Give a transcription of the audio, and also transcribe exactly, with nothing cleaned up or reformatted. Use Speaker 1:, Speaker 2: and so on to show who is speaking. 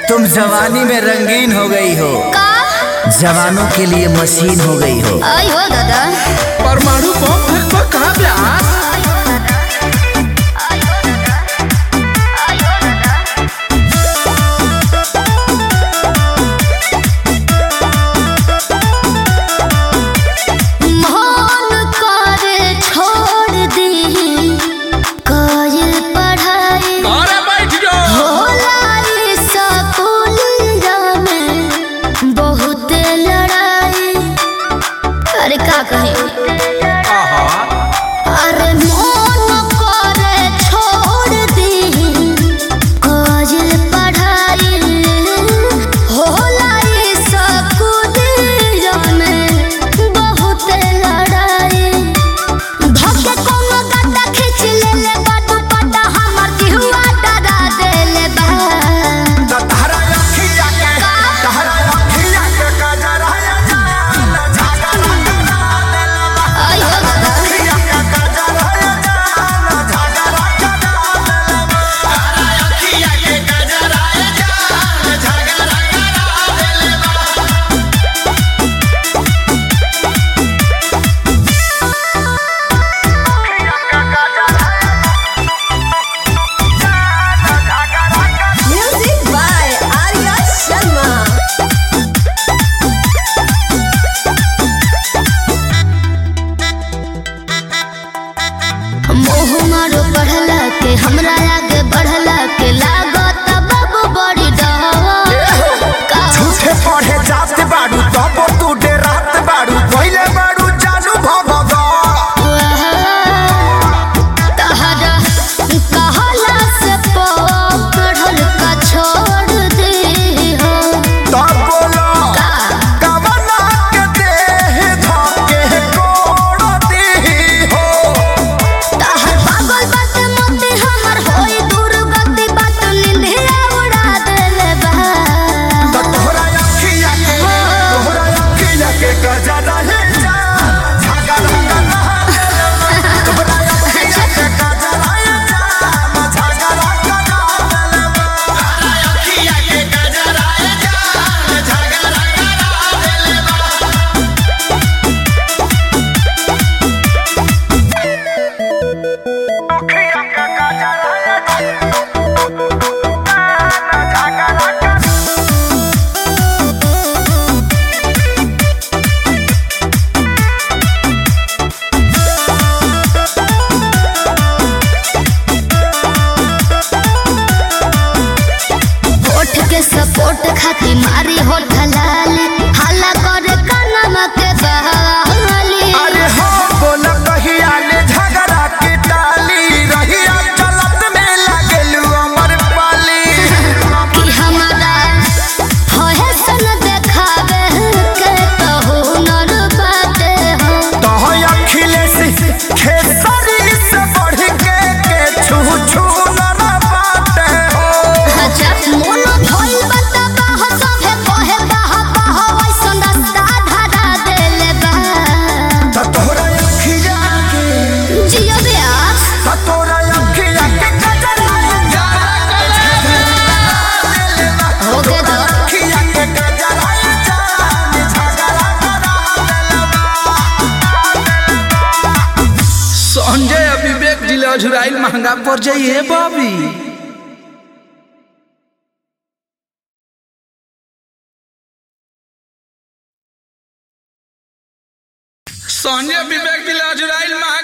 Speaker 1: तुम जवानी में रंगीन हो गई हो
Speaker 2: का?
Speaker 1: जवानों के लिए मशीन हो गई हो।
Speaker 2: आई हो दादा
Speaker 3: परमाणु बम फेंकबा कहाँ प्यास?
Speaker 2: हमरा आगे बढ़ला के लागत बाबू बड़ी डहवा
Speaker 1: झूठे पढ़े जाते बाड़ू तब तू डेरात बाड़ू पहले बाड़ू जानू भगवा
Speaker 2: तहरा कहला से पढ़ल का छोड़ दे हो
Speaker 1: तब बोलो कवना के देह धके कोड़ दी हो
Speaker 2: तहर पागल बात मते हमर होई दुर्गति बात निंदिया उड़ा देले बा
Speaker 1: तो तोहरा अखिया के तोहरा अखिया के गजरा है जा झगड़ा करना तोहरा अखिया के गजरा है जा झगड़ा करना तोहरा अखिया के गजरा है जा झगड़ा
Speaker 2: होठ के सपोर्ट खाती मारी होठ लाली हल्ला करे कानमा के बहाली
Speaker 1: अरे हो बोला कहिया ले झगड़ा के टाली रहिया चलत में लागलू अमर पाली
Speaker 2: कि हमारा होए सन देखावे के तो हुनर बाटे हो
Speaker 1: तो अखिलेश खेसरी से बढ़ के के छू छू ना बाटे हो
Speaker 2: अच्छा मोन भइल बता बाह सभे कहे बाह बाह वैसन रास्ता धरा देले बा
Speaker 1: तो तोहरा अखिया के
Speaker 2: जियो ब्यास
Speaker 1: तो तोहरा अखिया के गजरा जा
Speaker 2: हो गए तो
Speaker 1: अखिया के गजरा जा झगड़ा करा
Speaker 3: संजय विवेक जिले अझुराइल महंगा पड़ जाइए बाबी। संजय विवेक जिले अझुराइल महंगा